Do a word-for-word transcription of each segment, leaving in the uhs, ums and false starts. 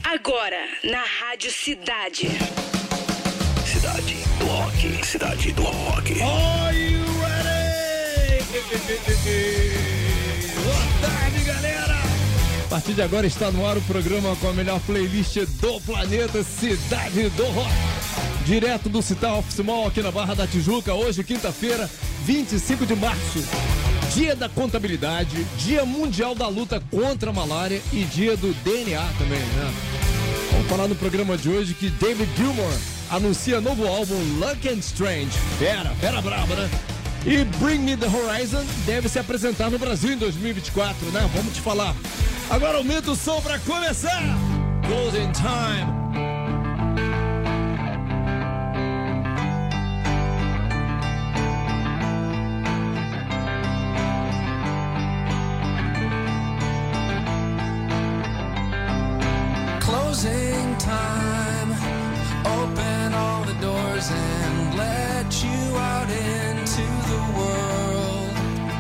Agora, na Rádio Cidade. Cidade do Rock. Cidade do Rock. Are you ready? Boa tarde, galera. A partir de agora está no ar o programa com a melhor playlist do planeta, Cidade do Rock. Direto do Cital Office Mall aqui na Barra da Tijuca, hoje, quinta-feira, vinte e cinco de março. Dia da contabilidade, Dia Mundial da Luta contra a Malária e Dia do D N A também, né? Vamos falar no programa de hoje que David Gilmour anuncia novo álbum Lucky and Strange. Fera, fera braba, né? E Bring Me The Horizon deve se apresentar no Brasil em dois mil e vinte e quatro, né? Vamos te falar. Agora aumenta o som pra começar. Closing Time. Closing time, open all the doors and let you out into the world.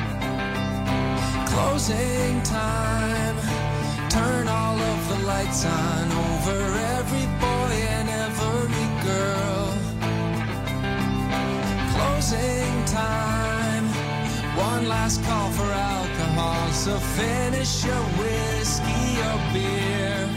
Closing time, turn all of the lights on over every boy and every girl. Closing time, one last call for alcohol, so finish your whiskey or beer.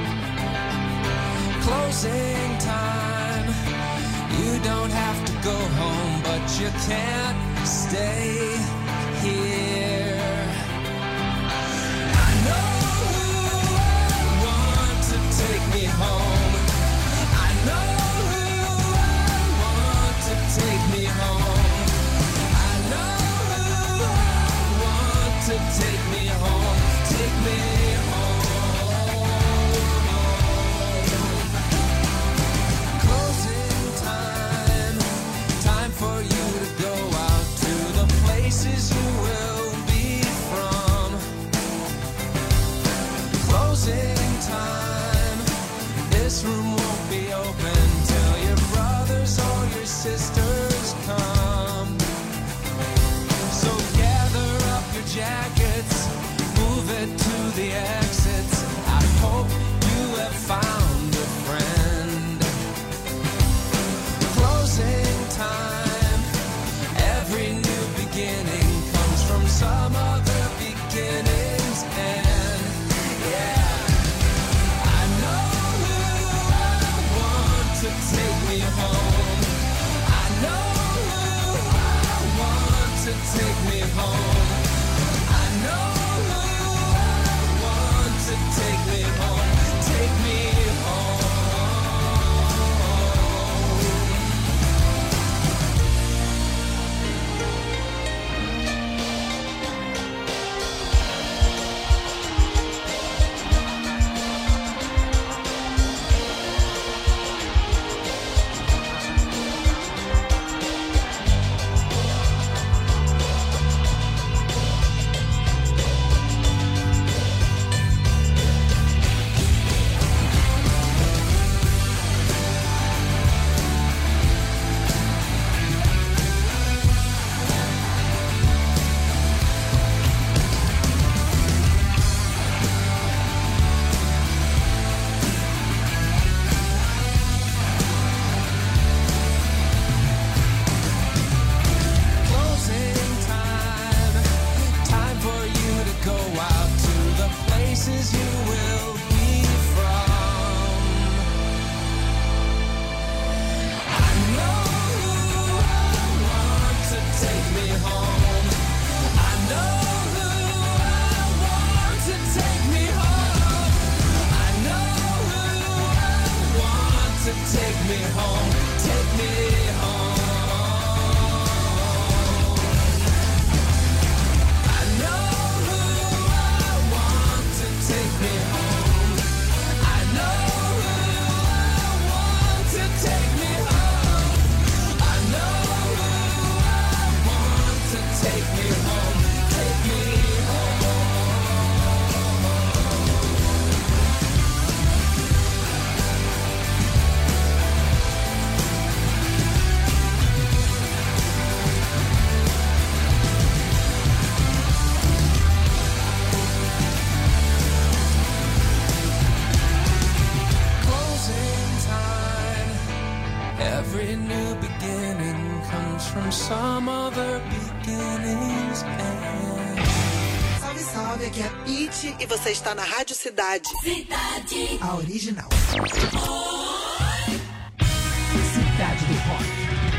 Closing time, you don't have to go home, but you can't stay here. I know who I want to take me home. I know who I want to take me home. I know who I want to take me home. Take me home. For you to go out to the places you will be from. Closing time, this room won't be open till your brothers or your sisters come. So gather up your jackets, move it to the exits. I hope you have found a friend. Closing time, every new beginning comes from some other beginning's end. Yeah, I know who I want to take me home. I know Every new beginning comes from some other beginning's end. Salve, salve, aqui é a Pitty e você está na Rádio Cidade. Cidade. A original. Cidade do Rock.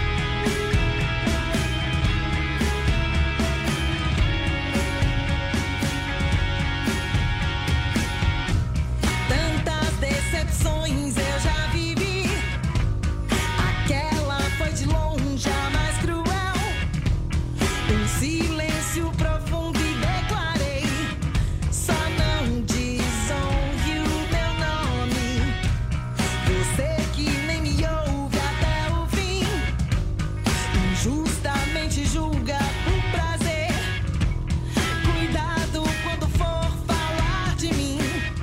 Decepções eu já vivi. Aquela foi de longe a mais cruel. Um silêncio profundo e declarei: só não desonre o meu nome. Você que nem me ouve até o fim, injustamente julga por prazer. Cuidado quando for falar de mim.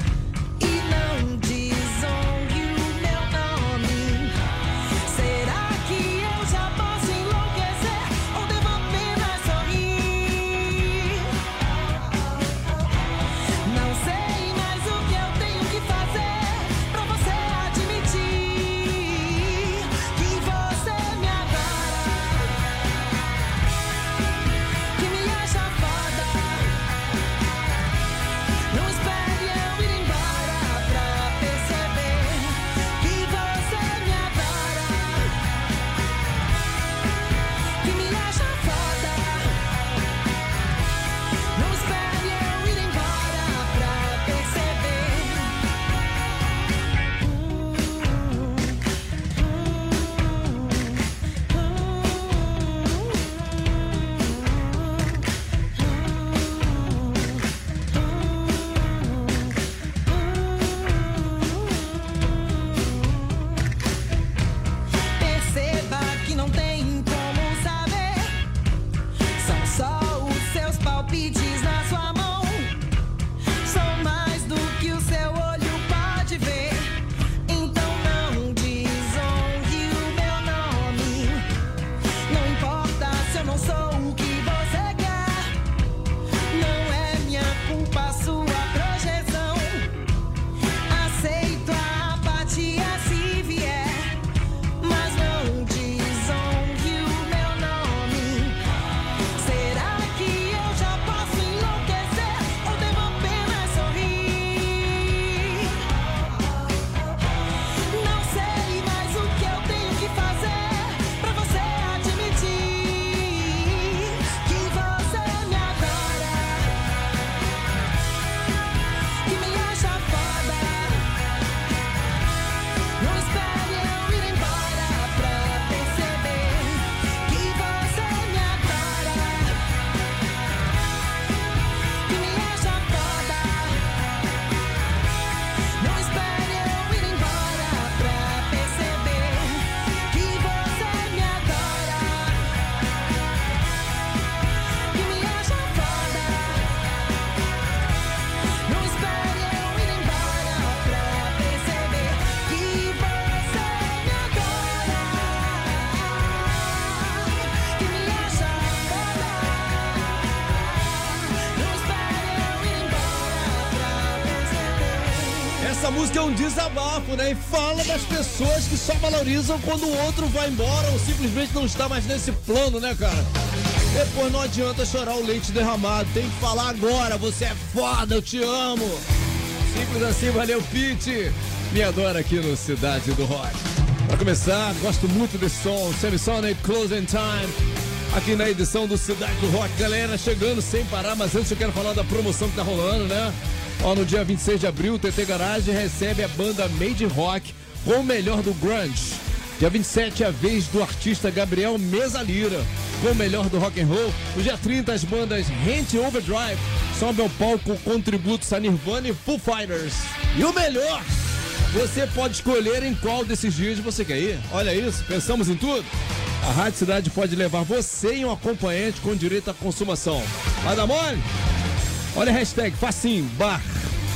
Essa música é um desabafo, né? E fala das pessoas que só valorizam quando o outro vai embora ou simplesmente não está mais nesse plano, né, cara? Depois não adianta chorar o leite derramado, tem que falar agora, você é foda, eu te amo. Simples assim, valeu, Pitty. Me adora aqui no Cidade do Rock. Pra começar, gosto muito desse som, Semisonic, Closing Time, aqui na edição do Cidade do Rock. Galera, chegando sem parar, mas antes eu quero falar da promoção que tá rolando, né? Ó, no dia vinte e seis de abril, o T T Garage recebe a banda Made in Rock com o melhor do grunge. Dia vinte e sete é a vez do artista Gabriel Mesalira com o melhor do rock and roll. No dia trinta, as bandas Rent Overdrive sobem ao palco com tributos a Nirvana e Foo Fighters. E o melhor, você pode escolher em qual desses dias você quer ir. Olha isso, pensamos em tudo? A Rádio Cidade pode levar você e um acompanhante com direito à consumação. Vai dar mole? Olha a hashtag, facinho, bar,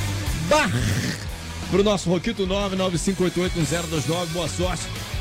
bar, pro nosso Roquito nove nove cinco oito oito um zero dois nove, boa sorte.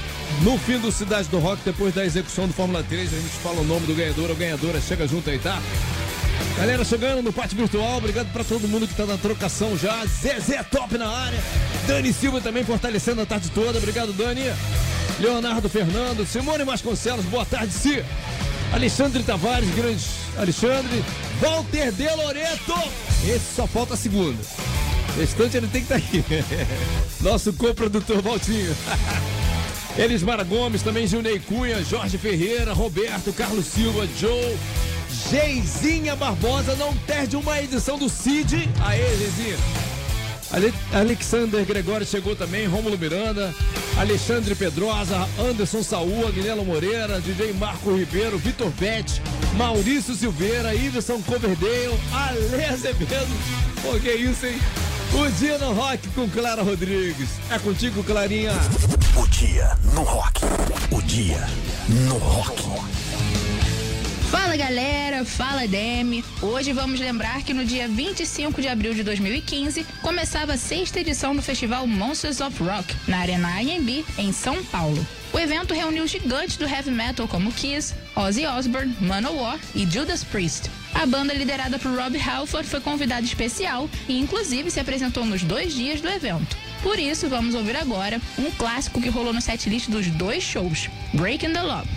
No fim do Cidade do Rock, depois da execução do Fórmula três, a gente fala o nome do ganhador ou ganhadora, chega junto aí, tá? Galera, chegando no Pátio Virtual, obrigado pra todo mundo que tá na trocação já, Zezé top na área, Dani Silva também fortalecendo a tarde toda, obrigado, Dani. Leonardo Fernando, Simone Vasconcelos, boa tarde, Si. Alexandre Tavares, grande Alexandre. Walter De Loreto, esse só falta a segunda. O restante ele tem que estar aqui. Nosso co-produtor Valtinho. Elismara Gomes, também Gilney Cunha, Jorge Ferreira, Roberto, Carlos Silva, Joe, Geizinha Barbosa, não perde uma edição do Cid. Aê, Geizinha. Ale- Alexander Gregório chegou também, Rômulo Miranda, Alexandre Pedrosa, Anderson Saúl, Aguilera Moreira, D J Marco Ribeiro, Vitor Bete, Maurício Silveira, Iverson Coverdale, Ale Azevedo. Pô, que isso, hein? O Dia no Rock com Clara Rodrigues. É contigo, Clarinha. O Dia no Rock. O Dia no Rock. Fala galera, fala Demi. Hoje vamos lembrar que no dia vinte e cinco de abril de dois mil e quinze começava a sexta edição do festival Monsters of Rock na Arena A M B em São Paulo. O evento reuniu gigantes do heavy metal como Kiss, Ozzy Osbourne, Manowar e Judas Priest. A banda liderada por Rob Halford foi convidada especial e inclusive se apresentou nos dois dias do evento. Por isso, vamos ouvir agora um clássico que rolou no setlist dos dois shows, Breaking the Law.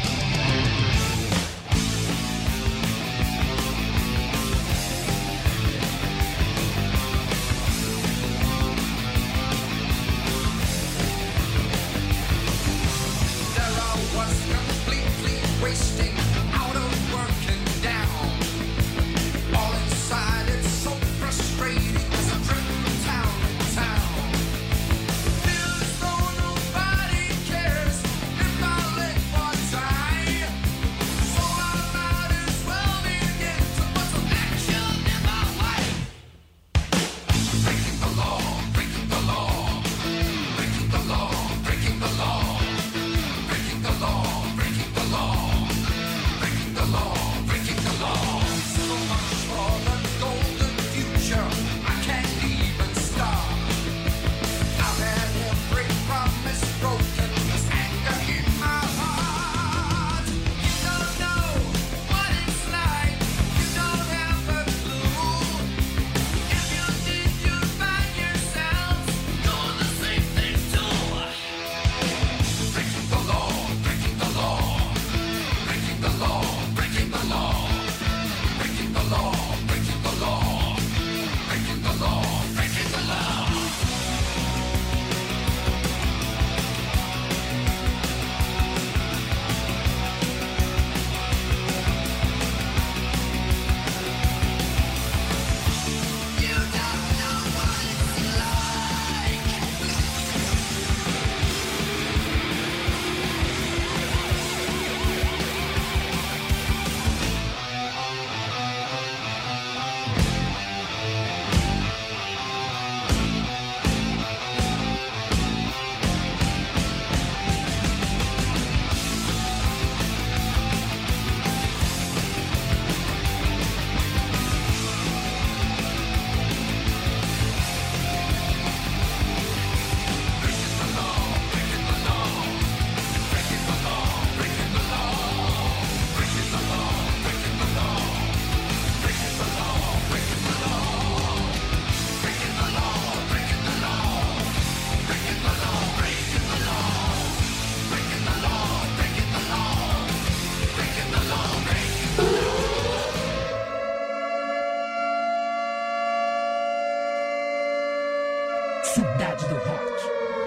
Cidade do Rock.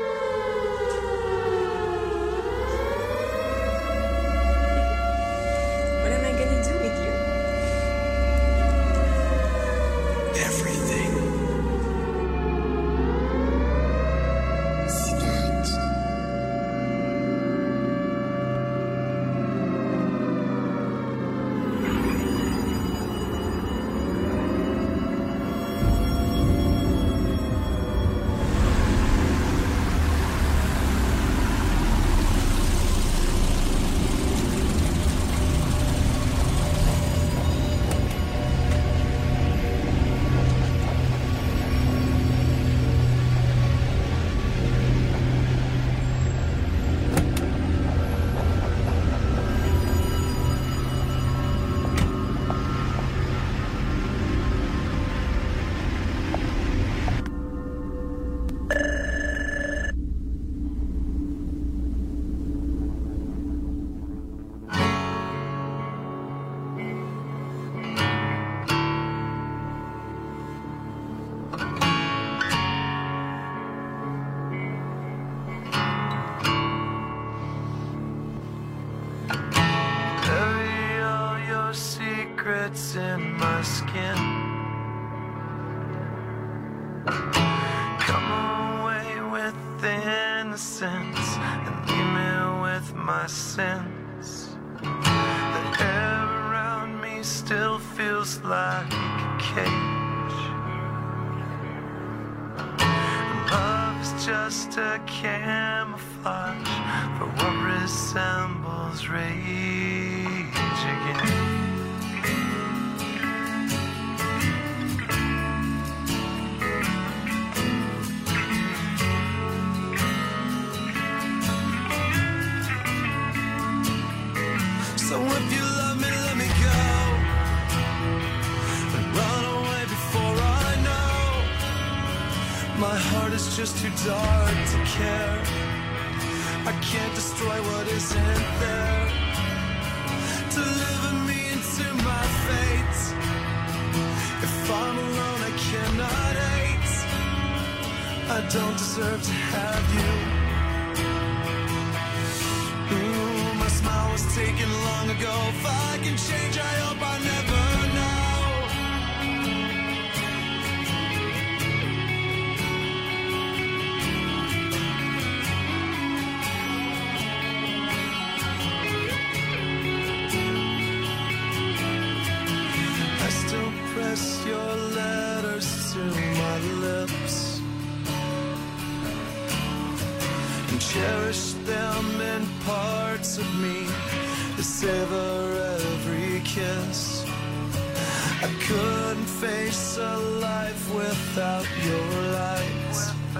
What am I gonna do with you? Everything. what's in my skin. Come away with innocence and leave me with my sins. The air around me still feels like a cage. Love is just a camouflage for what resembles rage again. So if you love me, let me go and run away before I know. My heart is just too dark to care. I can't destroy what isn't there. Deliver me into my fate. If I'm alone, I cannot hate. I don't deserve to have you. Ooh, my smile was taken long ago. If I can change, I hope I never know. I still press your letters to my lips and cherish them in parts of me to savor every kiss. I couldn't face a life without your light,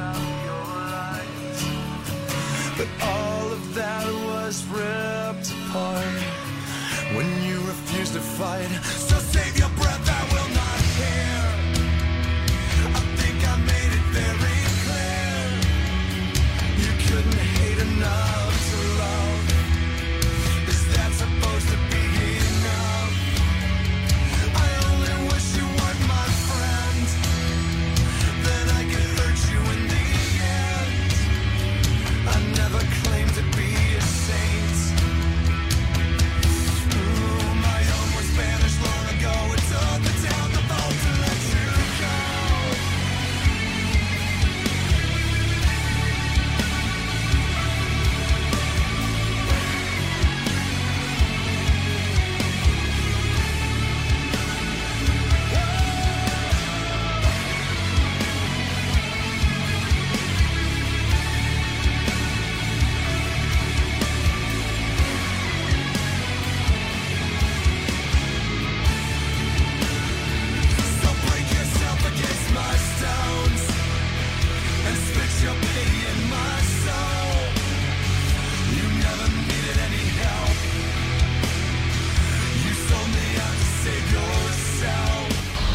but all of that was ripped apart when you refused to fight. So save your breath, I will not care. I think I made it very clear. You couldn't hate enough to love. Is that supposed to be enough? I only wish you weren't my friend. Then I could hurt you in the end. I never claimed to be a saint. Ooh, my own was banished long ago. It took the town to vote to let you go. So break yourself against my stones and spit your pity in my soul. You never needed any help. You sold me out to save yourself.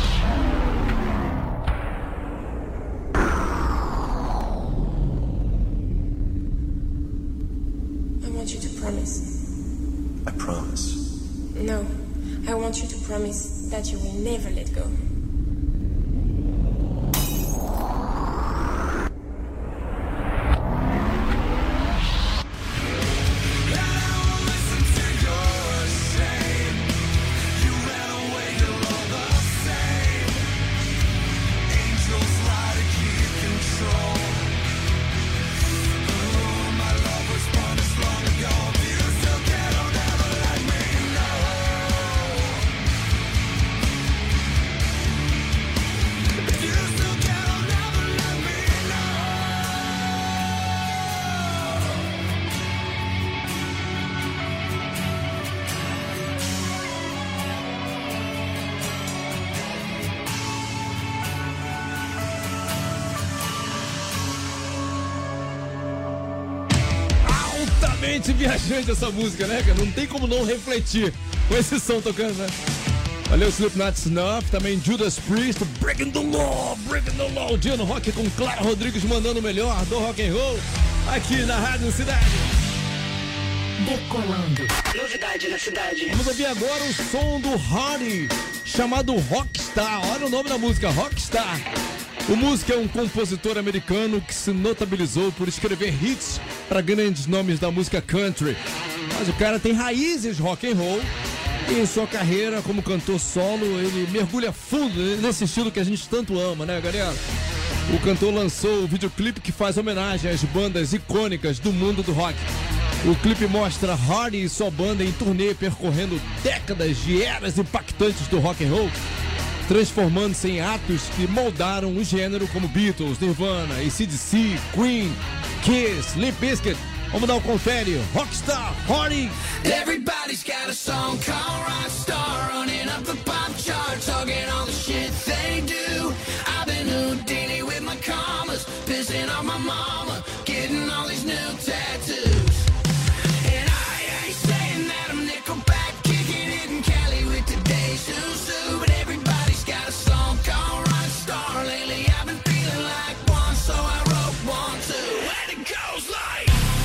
I want you to promise. I promise. No, I want you to promise that you will never let go. Listen to your shame. You ran away, you're all the same. Angels lie to keep control. Ooh, my love was punished long ago. If you still care, don't ever let me know. If you still care, don't ever let me know. Altamente viajante essa música, né, cara? Não tem como não refletir com esse som tocando, né? Valeu, Slipknot, Snuff, também Judas Priest, Breaking the Law, Breaking the Law, dia no rock com Clara Rodrigues mandando o melhor do rock and roll aqui na Rádio Cidade. Decolando. Novidade na cidade. Vamos ouvir agora o som do Hardy, chamado Rockstar. Olha o nome da música, Rockstar. O músico é um compositor americano que se notabilizou por escrever hits para grandes nomes da música country. Mas o cara tem raízes rock and roll Em sua carreira como cantor solo, ele mergulha fundo nesse estilo que a gente tanto ama, né, galera? O cantor lançou o videoclipe que faz homenagem às bandas icônicas do mundo do rock. O clipe mostra Hardy e sua banda em turnê percorrendo décadas de eras impactantes do rock and roll, transformando-se em atos que moldaram o gênero como Beatles, Nirvana, A C D C, Queen, Kiss, Limp Bizkit. Vamos dar um confere. Rockstar, Hardy. Everybody's got a song called Rockstar, running up the pop chart, talking all the shit they do. I've been Houdini with my commas, pissing off my mama, getting all these new tattoos. And I ain't saying that I'm Nickelback, kicking it in Cali with today's Susu, but everybody's got a song called Rockstar. Lately I've been feeling like one, so I wrote one too, and it goes like.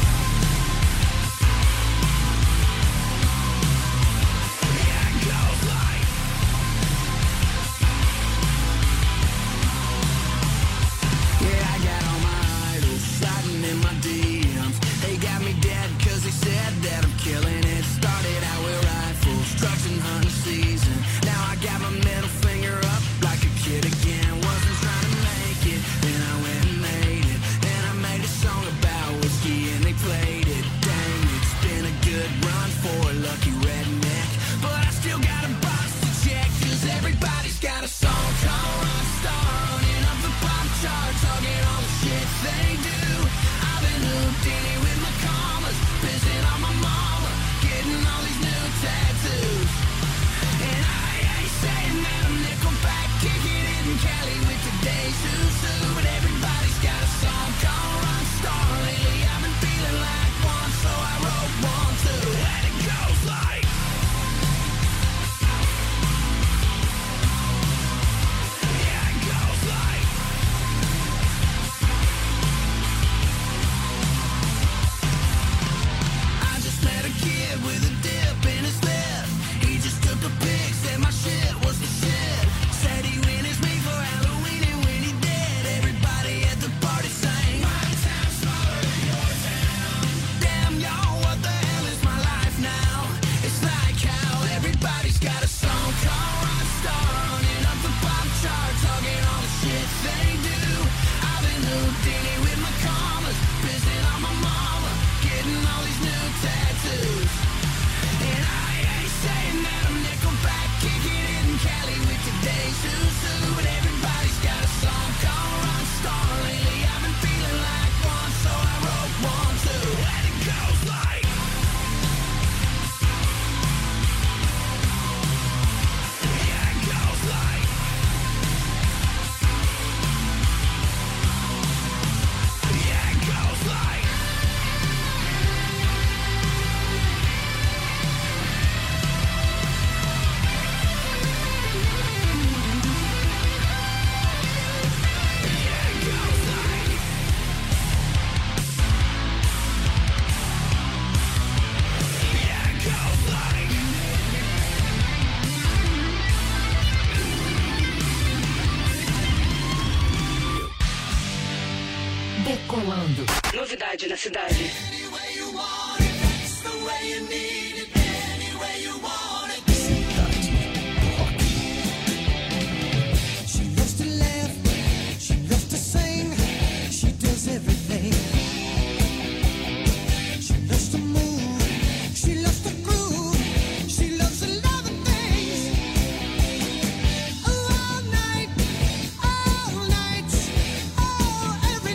Killing it, started out with rifles, trucks and hunting season. Now I got my middle finger up like a kid again. Wasn't trying to make it, then I went and made it. And I made a song about whiskey and they played it. Dang, it's been a good run for a lucky redneck, but I still got a box to check, cause everybody's got a song called Rockstar, running up the pop chart, talking all the shit they do. I've been Houdini with my commas, pissing on my mom, all these new tattoos. And I ain't saying that I'm Nickelback, kicking it in Cali with today's Susu, but everybody's got a song called Rockstar. Lately I've been feeling like one, so I wrote one too, and it goes like. Yeah, it goes like. I just met a kid with a dip in his lip. He just took a pic, said my shit was the shit. Said he witnessed me for Halloween, and when he did, everybody at the party sang, my town's smaller than your town. Damn y'all, what the hell is my life now? It's like how everybody's got a song called Rockstar, running up the pop chart, talking all the shit they do. I've been Houdini with my commas, pissing on my mama, getting all these new tattoos. And I ain't saying that I'm Nickelback, kicking it in Cali with today's Susu, but everybody's got a song called Rockstar. Lately I've been feeling like one, so I wrote one too, and it goes like. Yeah, it goes like. Yeah, it goes like. Decolando. Novidade na cidade.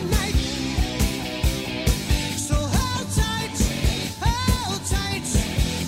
So hold tight, hold tight.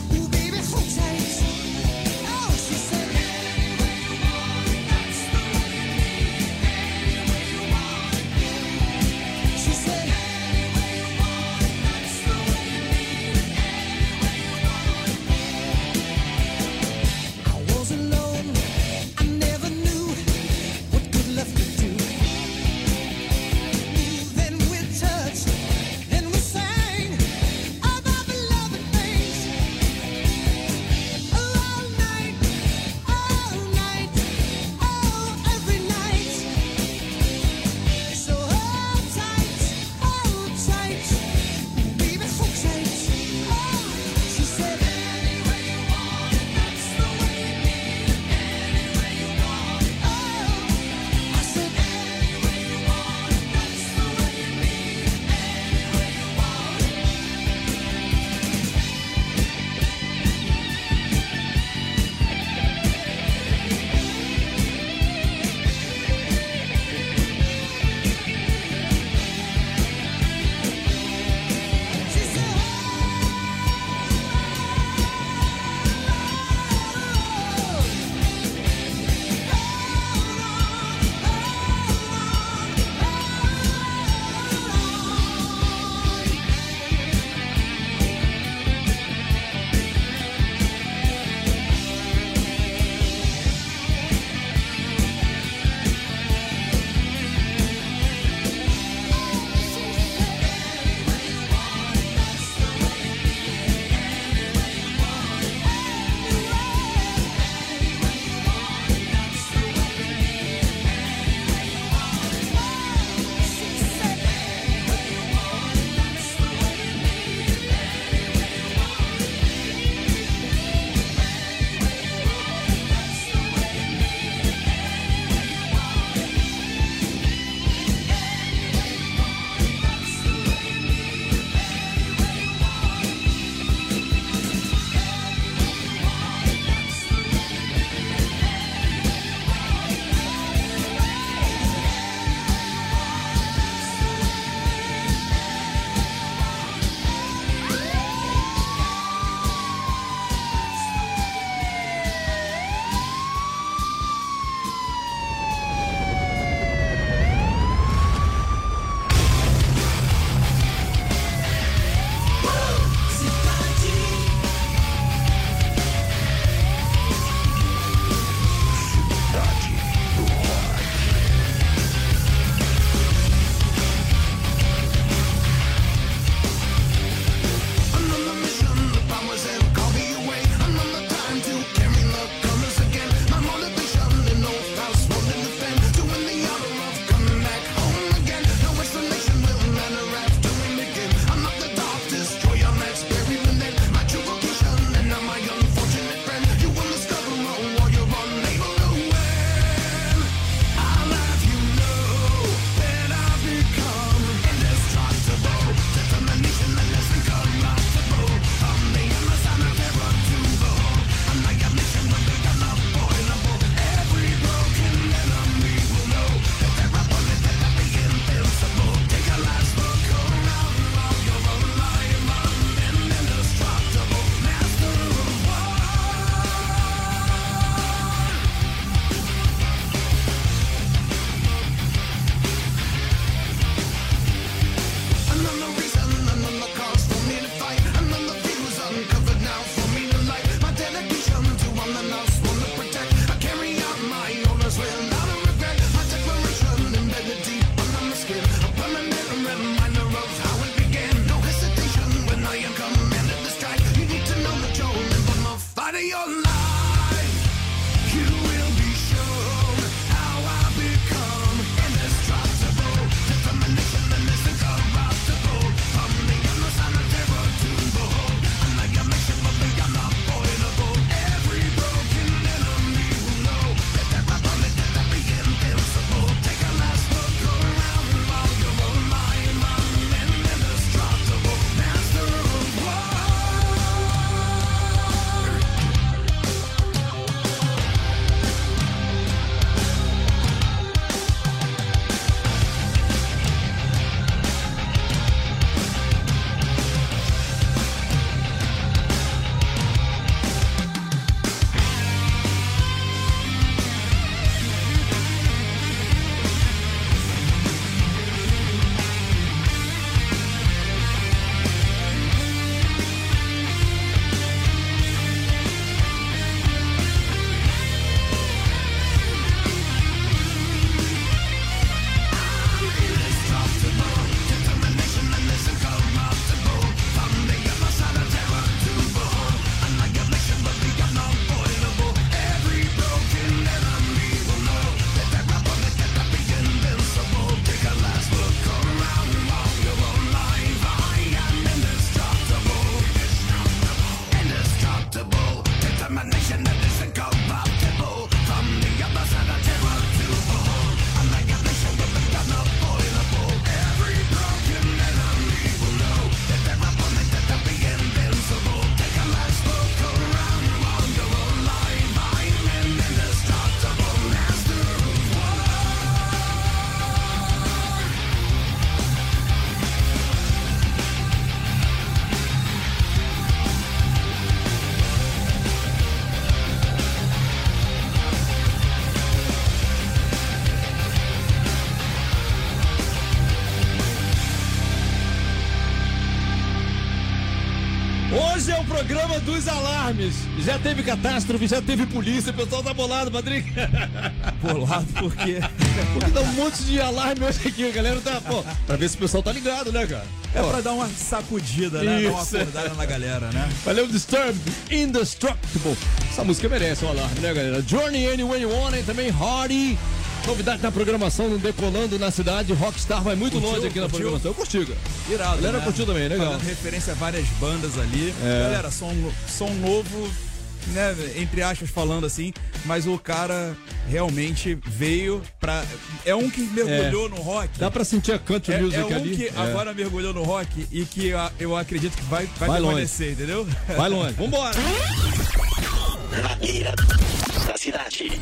Hoje é o programa dos alarmes. Já teve catástrofe, já teve polícia. O pessoal tá bolado, Patrick. Bolado por quê? Porque dá um monte de alarme hoje aqui. A galera tá, pô, pra ver se o pessoal tá ligado, né, cara? É Pô. pra dar uma sacudida, né? Dar uma Isso. acordada na galera, né? Valeu, Disturbed, Indestructible. Essa música merece um alarme, né, galera? Journey, Anyway You Want, e também Hardy. Novidade na programação, no Decolando na Cidade. Rockstar vai muito Curtiu? longe aqui na Curtiu? programação. Eu curti, cara. Irado, A galera né? curtiu também, legal. Fazendo referência a várias bandas ali. É. Galera, som, som novo, né? Entre aspas falando assim, mas o cara realmente veio pra... É um que mergulhou É. no rock. Dá pra sentir a country É, music é um ali. que É. agora mergulhou no rock e que a- eu acredito que vai, vai, Vai longe. permanecer, entendeu? Vai longe. Vambora. Na beira da cidade.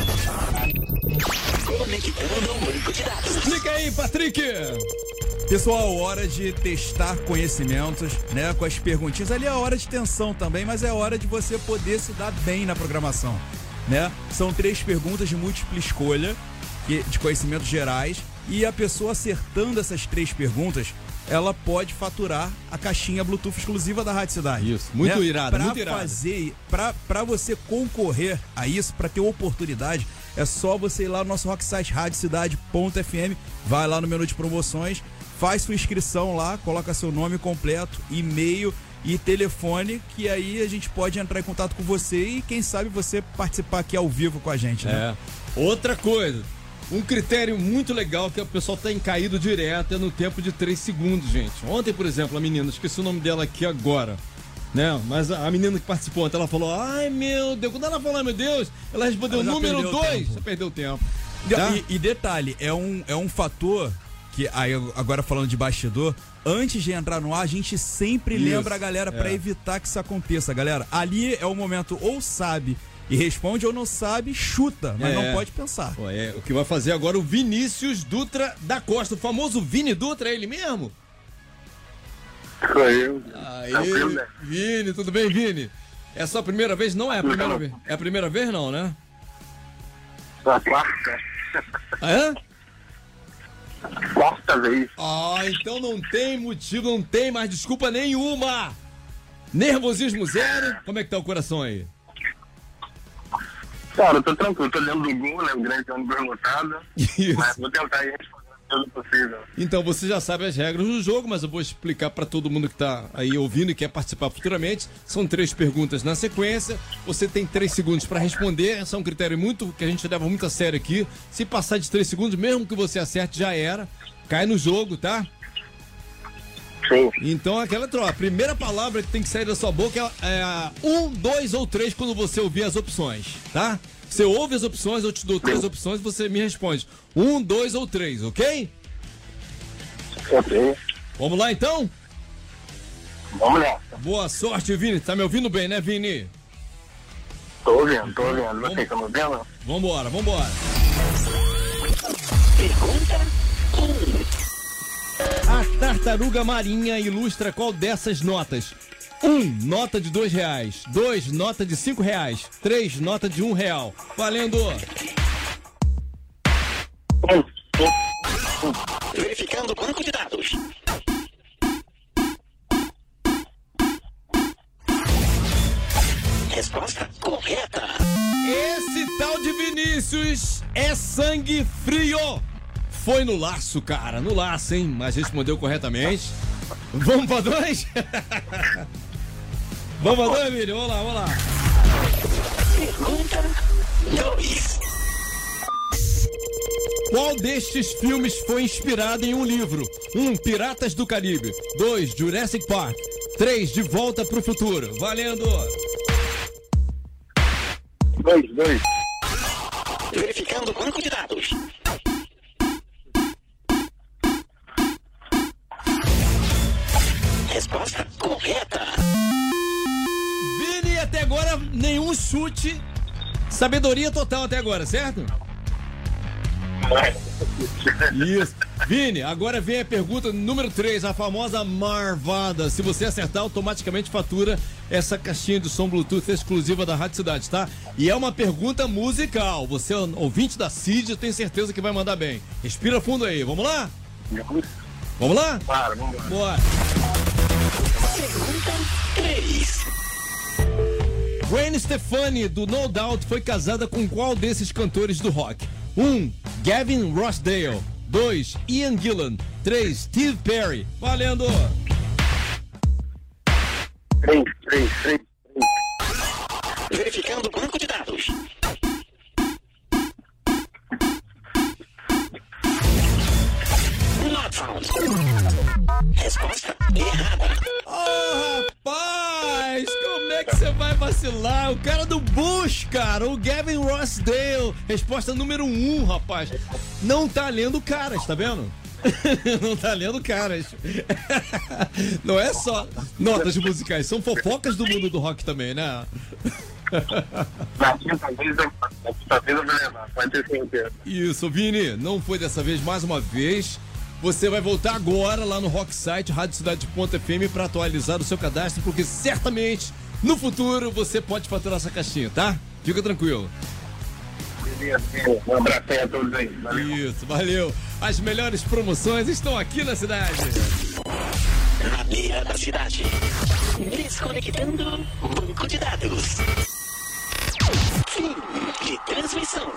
Conectando o banco de dados. Explica aí, Patrick. Pessoal, hora de testar conhecimentos, né? Com as perguntinhas. Ali é a hora de tensão também, mas é hora de você poder se dar bem na programação, né? São três perguntas de múltipla escolha, que- de conhecimentos gerais, e a pessoa acertando essas três perguntas, ela pode faturar a caixinha Bluetooth exclusiva da Rádio Cidade. Isso, muito né? irado, pra muito irado. Fazer, pra, pra você concorrer a isso, pra ter oportunidade, é só você ir lá no nosso rock site rádio cidade ponto f m, vai lá no menu de promoções, faz sua inscrição lá, coloca seu nome completo, e-mail e telefone, que aí a gente pode entrar em contato com você e quem sabe você participar aqui ao vivo com a gente, né? É. Outra coisa, um critério muito legal que o pessoal tá encaído direto é no tempo de três segundos, gente. Ontem, por exemplo, a menina, esqueci o nome dela aqui agora, né? Mas a a menina que participou ontem, ela falou, ai meu Deus, quando ela falou, ai meu Deus, ela respondeu Ela já número perdeu o dois, tempo. você perdeu o tempo. E- Tá? E, e detalhe, é um, é um fator que, aí eu- agora falando de bastidor, antes de entrar no ar, a gente sempre Isso, lembra a galera pra é. evitar que isso aconteça, galera. Ali é o momento, ou sabe e responde, ou não sabe, chuta, mas É. não pode pensar. Pô, é, o que vai fazer agora o Vinícius Dutra da Costa, o famoso Vini Dutra, é ele mesmo? Sou eu. Aê, Tranquilo, né? Vini, tudo bem, Vini? É a sua primeira vez? Não é a primeira vez? É a primeira vez não, né? A quarta. Hã? Quarta vez. Ah, então não tem motivo, não tem mais desculpa nenhuma. Nervosismo zero. Como é que tá o coração aí? Cara, eu tô tranquilo, tô dentro do gol, né? O grande ônibus lotado. Isso. Mas vou tentar ir respondendo tudo possível. Então você já sabe as regras do jogo, mas eu vou explicar para todo mundo que tá aí ouvindo e quer participar futuramente. São três perguntas na sequência. Você tem três segundos para responder. Esse é um critério muito que a gente leva muito a sério aqui. Se passar de três segundos, mesmo que você acerte, já era. Cai no jogo, tá? Show. Então aquela troca. A primeira palavra que tem que sair da sua boca é, é a um, dois ou três quando você ouvir as opções, tá? Você ouve as opções, eu te dou três opções e você me responde. Um, dois ou três, ok? Ok. Vamos lá então? Vamos nessa. Boa sorte, Vini. Tá me ouvindo bem, né, Vini? Tô ouvindo, tô ouvindo. Você tá me ouvindo? Vambora, vambora. Pergunta um. A tartaruga marinha ilustra qual dessas notas? Um, nota de dois reais. Dois, nota de cinco reais. Três, nota de um real. Valendo! Um, um, um. Verificando o banco de dados. Resposta correta. Esse tal de Vinícius é sangue frio. Foi no laço, cara, no laço, hein? Mas respondeu corretamente. Vamos pra dois? Vamos pra dois, Vini? Vamos lá, vamos lá. Pergunta dois. Qual destes filmes foi inspirado em um livro? Um, Piratas do Caribe. Dois, Jurassic Park. Três, De Volta pro Futuro. Valendo! Dois, dois. Verificando o banco de dados. Resposta correta. Vini, até agora, nenhum chute. Sabedoria total até agora, certo? Isso. Vini, agora vem a pergunta número três, a famosa marvada. Se você acertar, automaticamente fatura essa caixinha de som Bluetooth exclusiva da Rádio Cidade, tá? E é uma pergunta musical. Você é ouvinte da C I D, eu tenho certeza que vai mandar bem. Respira fundo aí, vamos lá? Vamos lá? Claro, vamos lá. Bora. Pergunta três. Gwen Stefani, do No Doubt, foi casada com qual desses cantores do rock? um. Gavin Rossdale. dois. Ian Gillan. três. Steve Perry. Valendo! três, três, três. Verificando o banco de dados. Not found. Resposta errada. Oh, rapaz! Como é que você vai vacilar? O cara do Bush, cara, o Gavin Rossdale. Resposta número um, rapaz. Não tá lendo caras, tá vendo? Não tá lendo caras. Não é só notas musicais, são fofocas do mundo do rock também, né? Na quinta vez, eu- na quinta vez eu vou levar, pode ter certeza. Isso, Vini, não foi dessa vez, mais uma vez. Você vai voltar agora lá no Rock Site, rádio cidade ponto F M, para atualizar o seu cadastro, porque certamente no futuro você pode faturar essa caixinha, tá? Fica tranquilo. Beleza, um abraço aí a todos aí. Valeu. Isso, valeu. As melhores promoções estão aqui na cidade. Na beira da cidade. Desconectando banco de dados. Fim de transmissão.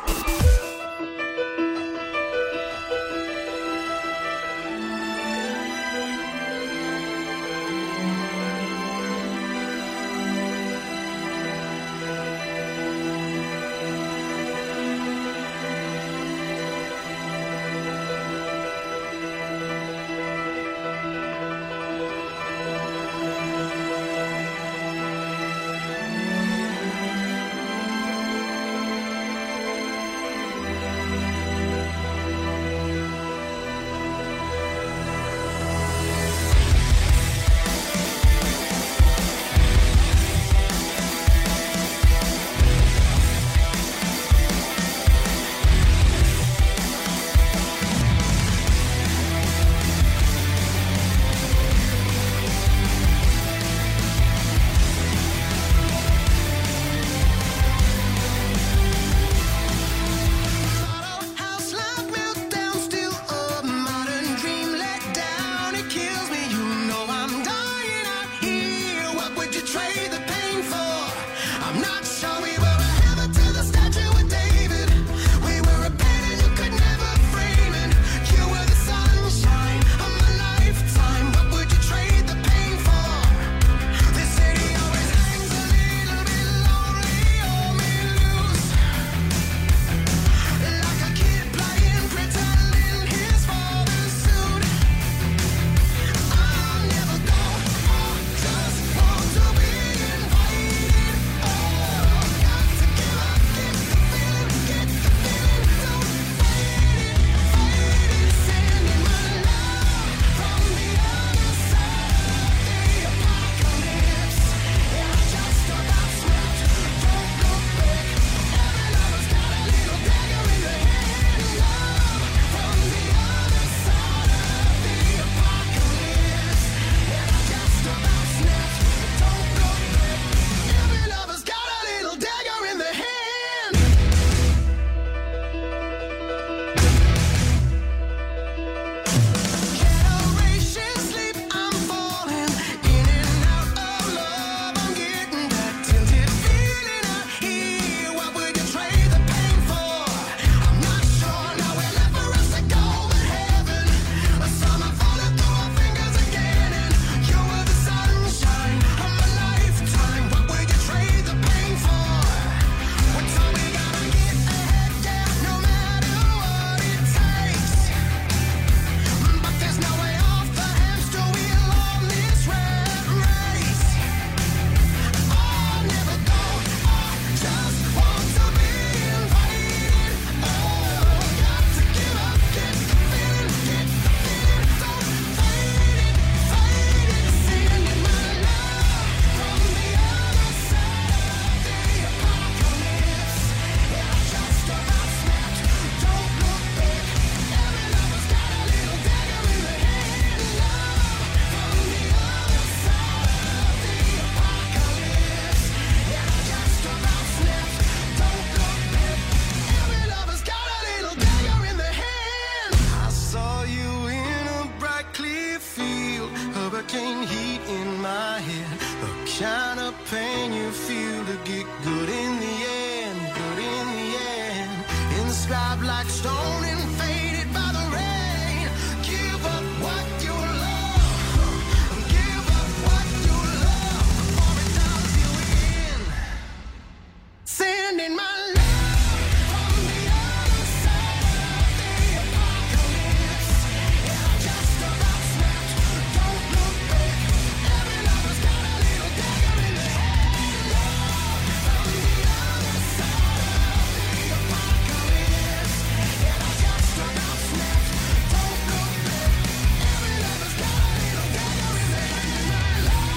kind of pain you feel to get good in the end, good in the end. Inscribed like stone and faded by the rain. Give up what you love, give up what you love, before it does you in. Sending my love from the other side of the apocalypse. And I just about slept, don't look back. Every lover's got a little dagger in the head. Love from the other side of the apocalypse. And I just about slept, don't look back. Every lover's got a little dagger in the head. My love,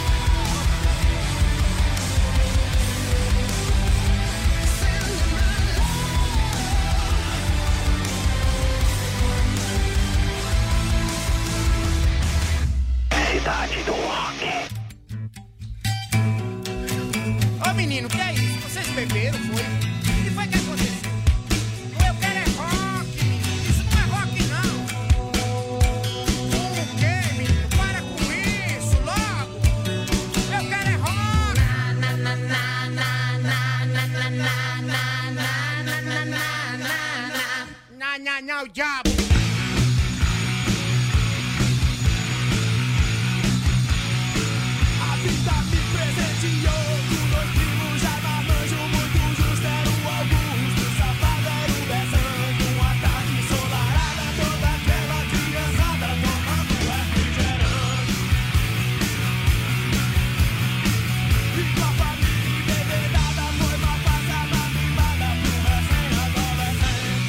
sending my Cidade do Rock. Ô menino, que é isso? Vocês beberam, foi? O que foi que aconteceu? Eu quero é rock, menino. Isso não é rock, não. O quê, menino? Para com isso, logo. Eu quero é rock. Na, na, na, na, na, na, na, na, na, na, na, na, na, na, na. Na, na, na, o diabo. A vida me presenteou com dois primos, já marmanjo muito justo. Era o Augusto, o safado era o Bezanto. Uma tarde ensolarada, toda aquela criançada tomando refrigerante. E com a família embebedada, foi uma passada mimada pro recém-adolescente.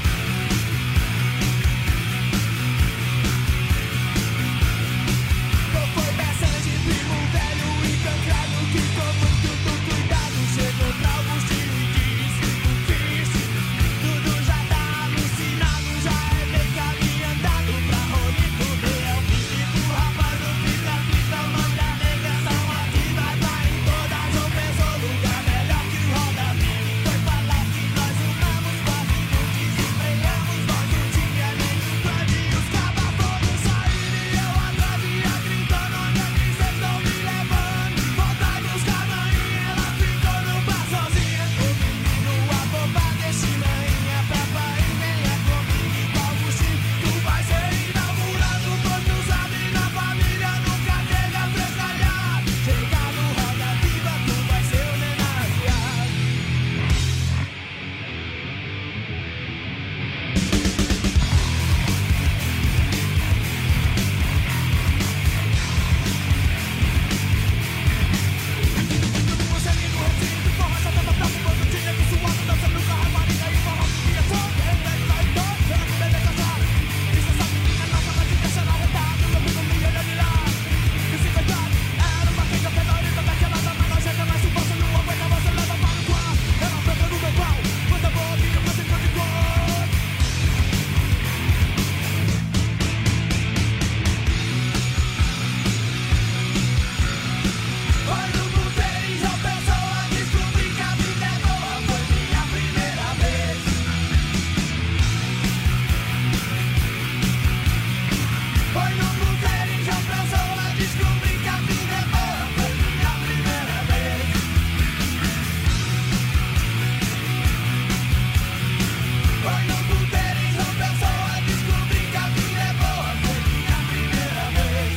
Não foi Bessante, primo velho e cancrado, que com muito cuidado chegou pra Augustinho e disse: o fiz, tudo já tá alucinado, já é bem caminho andado pra Rolito Del Físico. Rapaz do Fita Fita, o nome da negação aqui vai vai em toda João Pessoa, lugar melhor que Roda Viva. Foi falar que nós umamos quatro minutos e freamos, nós não tinha nem um plano e os cabas todos saíram e eu atrás ia gritando: onde é que cês tão me levando? Volta buscar maninha, ela ficou no bar sozinha. Ô menino, abobado, deixe maninha pra pai, venha comigo com Augustinho. Tu vai ser inaugurado, pois tu sabe, na família nunca chega frescalhado. Chega no Roda Viva, tu vai ser homenageado. Você liga o recinto, porra, já tava preocupando, tinha que suado, dançando com a rapariga e forró que ia só bem, bem, vai todo, vendo bebê casado. Isso essa menina nossa, mas te deixando arretado, meu amigo me olhou de lado. E se coitado, era uma quinta pedorita daquela dama nojenta, mas se você não aguenta, você leva para o quarto. Ela pega no meu pau, manda boa amiga pra cima de cor. Foi no puteiro em João Pessoa, descobri que a vida é boa, foi minha primeira vez. Foi no puteiro em João Pessoa, descobri que a vida é boa, foi minha primeira vez. Foi no puteiro em João Pessoa, descobri que a vida é boa, foi minha primeira vez.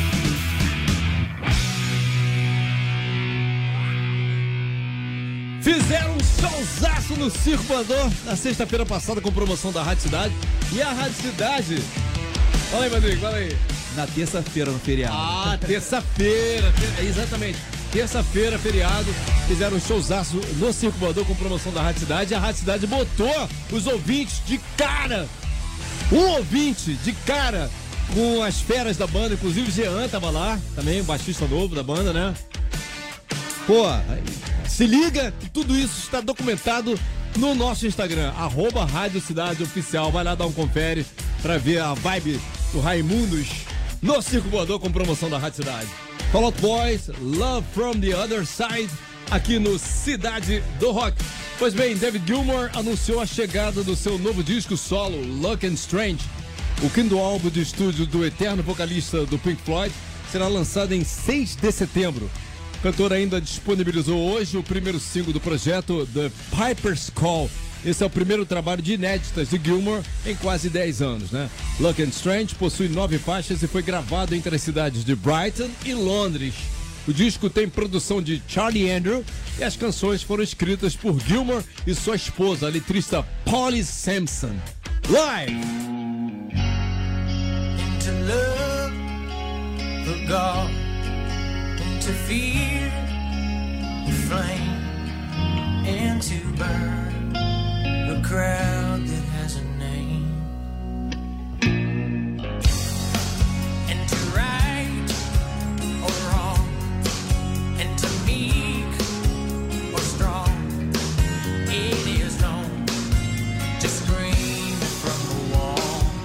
Fizeram um showzaço no Circo Voador na sexta-feira passada com promoção da Rádio Cidade. E a Rádio Cidade... Fala aí, Rodrigo, fala aí. Na terça-feira, no feriado. Ah, terça-feira, é, exatamente. Terça-feira, feriado, fizeram um showzaço no Circo Voador com promoção da Rádio Cidade. E a Rádio Cidade botou os ouvintes de cara. Um ouvinte de cara com as feras da banda, inclusive o Jean tava lá, também, o baixista novo da banda, né? Pô, se liga que tudo isso está documentado no nosso Instagram, arroba Rádio Cidade Oficial. Vai lá dar um confere pra ver a vibe do Raimundos no Circo Voador com promoção da Rádio Cidade. Fall Out Boys, Love From The Other Side, aqui no Cidade do Rock. Pois bem, David Gilmour anunciou a chegada do seu novo disco solo, Luck and Strange. O quinto álbum de estúdio do eterno vocalista do Pink Floyd será lançado em seis de setembro. cantora ainda disponibilizou hoje o primeiro single do projeto, The Piper's Call. Esse é o primeiro trabalho de inéditas de Gilmour em quase dez anos, né? Lucky and Strange possui nove faixas e foi gravado entre as cidades de Brighton e Londres. O disco tem produção de Charlie Andrew e as canções foram escritas por Gilmour e sua esposa, a letrista Polly Sampson. Live! To love the God, and to fear the flame, and to burn the crowd that has a name, and to right or wrong, and to meek or strong. It is known to scream from the wall.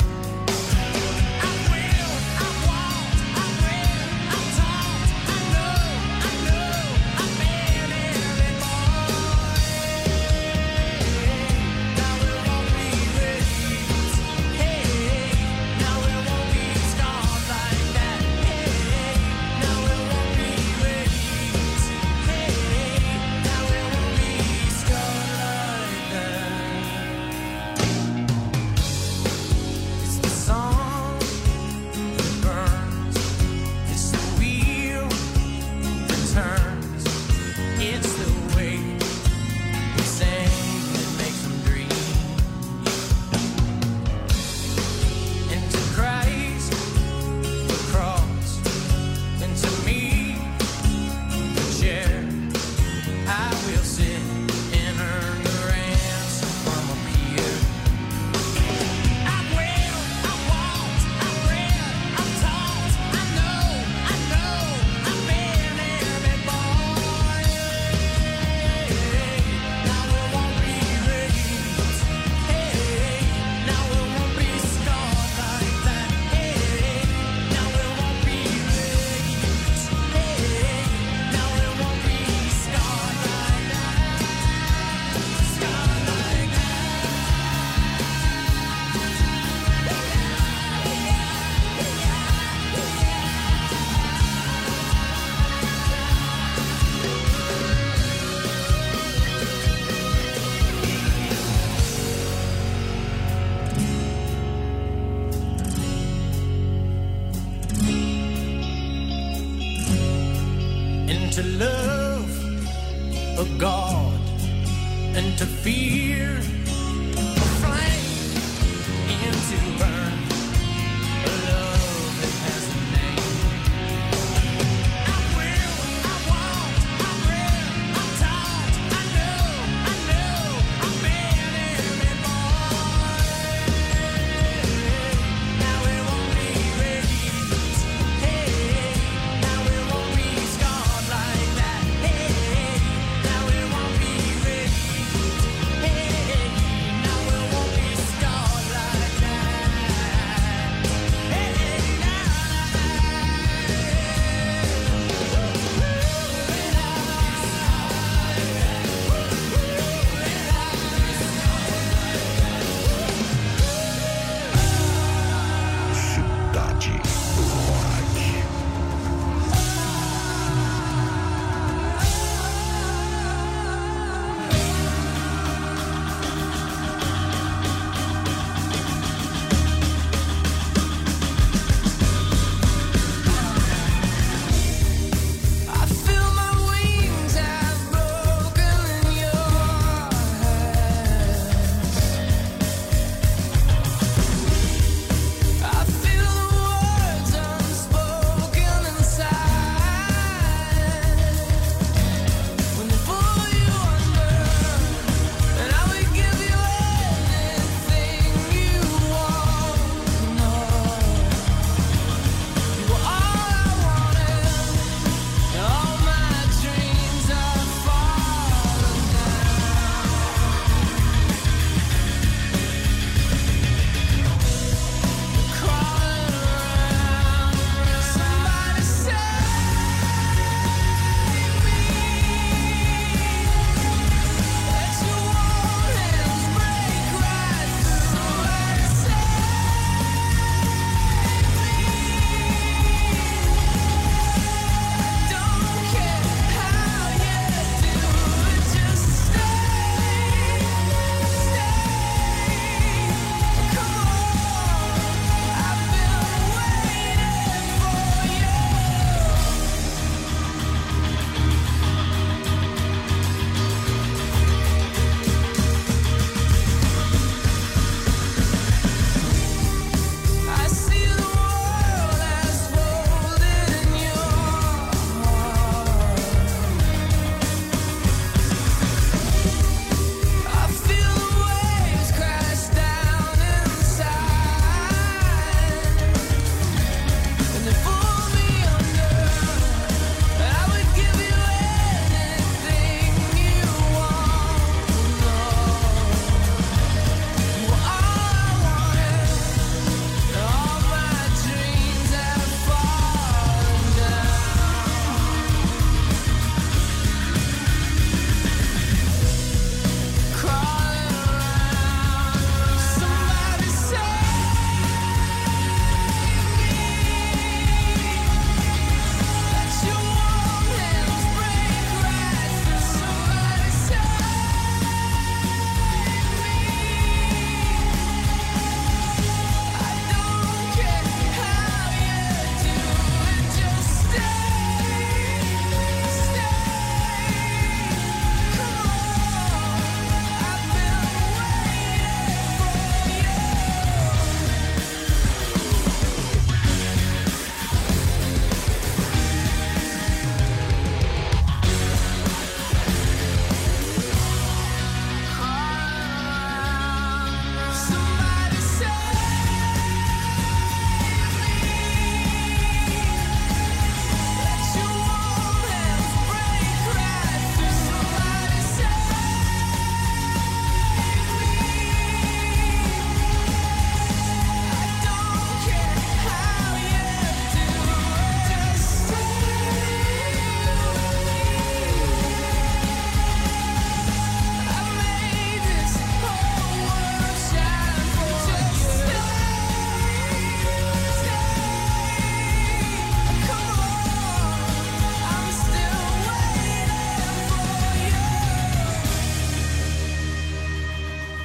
To love a God and to fear a flame and to burn a love that has a name. I will, I won't, I'm real, I'm taught, I know, I know, I've been every boy. Now it won't be raised, hey, now it won't be scarred like that, hey, now it won't be raised, hey.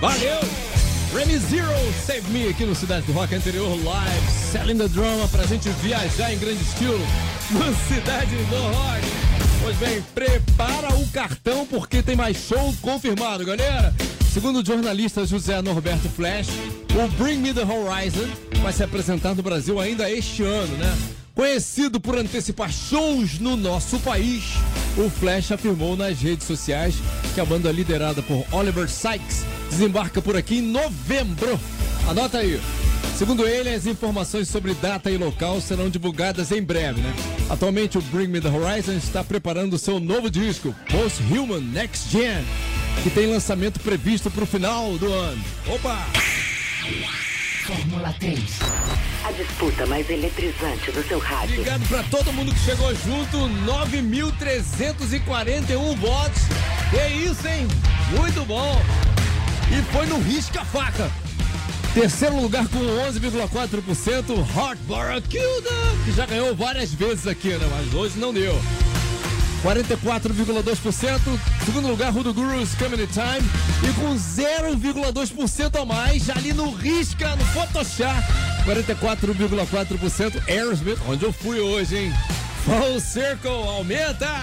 Valeu! Remy Zero, Save Me aqui no Cidade do Rock anterior, live, Selling the Drama, pra gente viajar em grande estilo no Cidade do Rock. Pois bem, prepara o cartão porque tem mais show confirmado, galera. Segundo o jornalista José Norberto Flash, o Bring Me The Horizon vai se apresentar no Brasil ainda este ano, né? Conhecido por antecipar shows no nosso país, o Flash afirmou nas redes sociais que a banda liderada por Oliver Sykes desembarca por aqui em novembro. Anota aí. Segundo ele, as informações sobre data e local serão divulgadas em breve, né? Atualmente, o Bring Me The Horizon está preparando seu novo disco, Post Human Next Gen, que tem lançamento previsto para o final do ano. Opa! Fórmula três. A disputa mais eletrizante do seu rádio. Obrigado pra todo mundo que chegou junto, nove mil trezentos e quarenta e um votos. Que isso, hein? Muito bom. E foi no risca-faca. Terceiro lugar com onze vírgula quatro por cento, Heart Barracuda, que já ganhou várias vezes aqui, né? Mas hoje não deu. quarenta e quatro vírgula dois por cento. Segundo lugar, Hoodoo Gurus, Coming Time. E com zero vírgula dois por cento a mais, ali no risca, no Photoshop. quarenta e quatro vírgula quatro por cento, Aerosmith, onde eu fui hoje, hein? Full Circle, aumenta!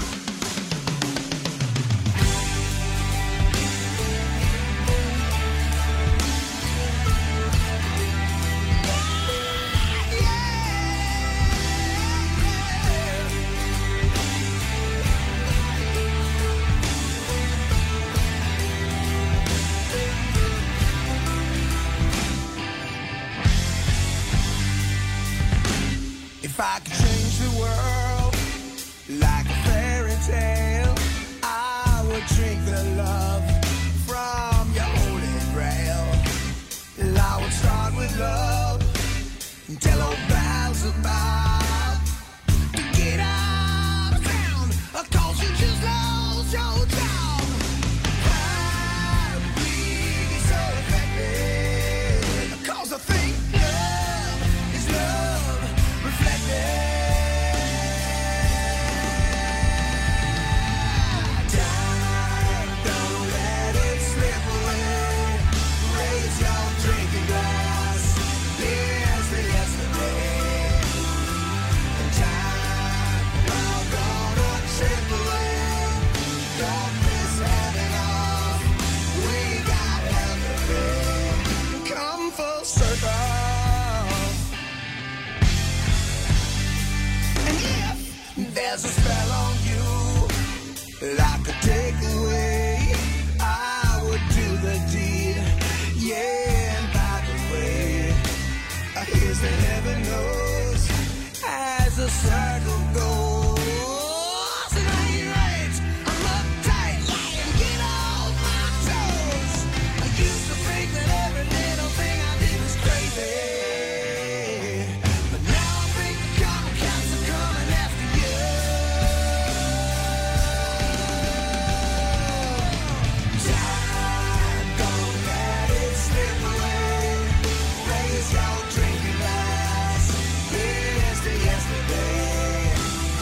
If I could change the world like a fairy tale, I would drink the love from your holy grail. I would start with love and tell old pals about to get out of town, cause you just lost your job. I'd be so affected, cause I think love is love reflected. Time, don't let it slip away. Raise your drinking glass. Here's to yesterday. And time, we're gonna trip away. Don't miss heaven off. We got hell to pay. Come full circle. There's a spell on you, like a takeaway. I would do the deed, yeah. And by the way, here's the heaven knows as the circle goes. And I ain't right, I'm uptight, and get off my toes. I used to think that every little thing I did was crazy, but now I think the common cats are coming after you. Time, don't let it slip away. Raise your drinking glass. Here's to yesterday.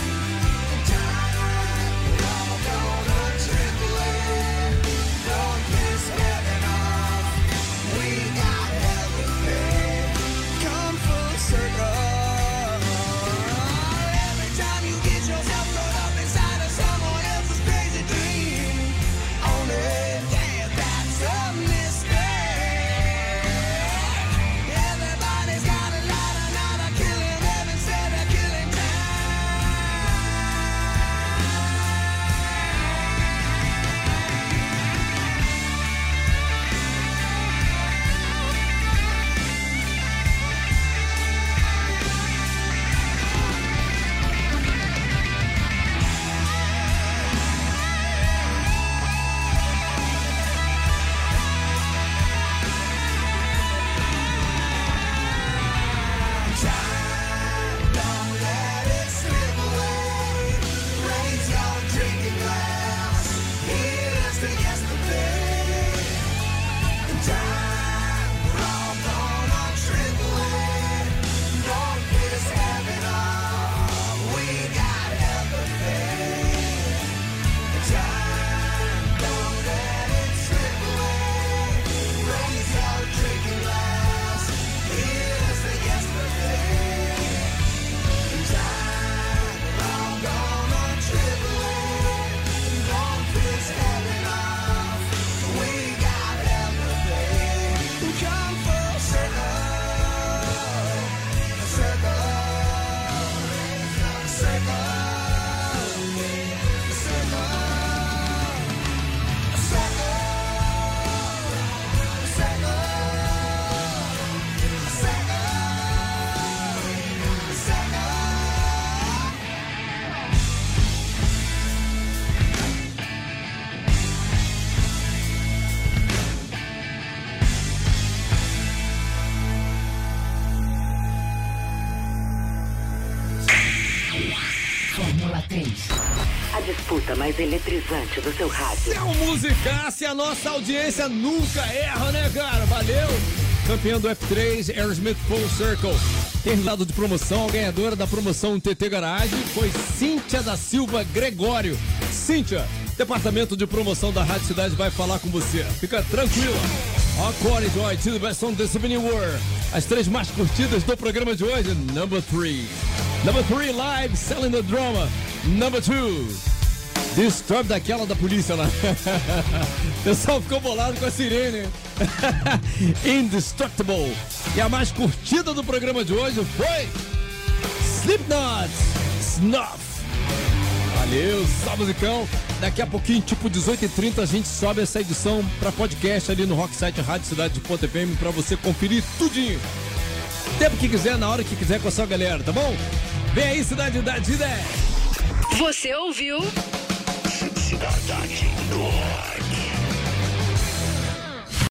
Fórmula três. A disputa mais eletrizante do seu rádio. É um musicaço e a nossa audiência nunca erra, né, cara? Valeu! Campeão do F três, Aerosmith Full Circle. Terminado de promoção, a ganhadora da promoção T T Garage foi Cíntia da Silva Gregório. Cíntia, departamento de promoção da Rádio Cidade vai falar com você. Fica tranquila. According to the best song this evening were as três mais curtidas do programa de hoje. Number three. Number three, Live, Selling the Drama. Number two, Disturb daquela da polícia lá. O pessoal ficou bolado com a sirene. Indestructible. E a mais curtida do programa de hoje foi Slipknot, Snuff. Valeu, só musicão. Daqui a pouquinho, tipo dezoito e trinta, a gente sobe essa edição pra podcast ali no Rocksite Rádio Cidade de Ponto F M pra você conferir tudinho. Tempo que quiser, na hora que quiser com a sua galera, tá bom? Vem aí, Cidade das Ideias. Você ouviu? Cidade do Rock.